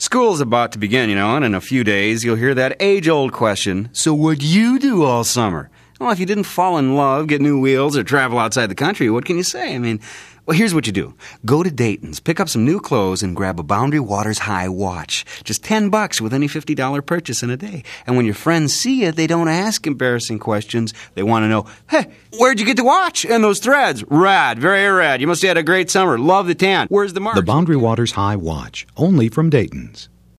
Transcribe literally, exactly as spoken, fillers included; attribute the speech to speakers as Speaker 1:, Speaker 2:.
Speaker 1: School's about to begin, you know, and in a few days you'll hear that age-old question, so what'd you do all summer? Well, if you didn't fall in love, get new wheels, or travel outside the country, what can you say? I mean, well, here's what you do. Go to Dayton's, pick up some new clothes, and grab a Boundary Waters High watch. Just ten bucks with any fifty dollars purchase in a day. And when your friends see you, they don't ask embarrassing questions. They want to know, hey, where'd you get the watch and those threads? Rad, very rad. You must have had a great summer. Love the tan. Where's the mark?
Speaker 2: The Boundary Waters High watch, only from Dayton's.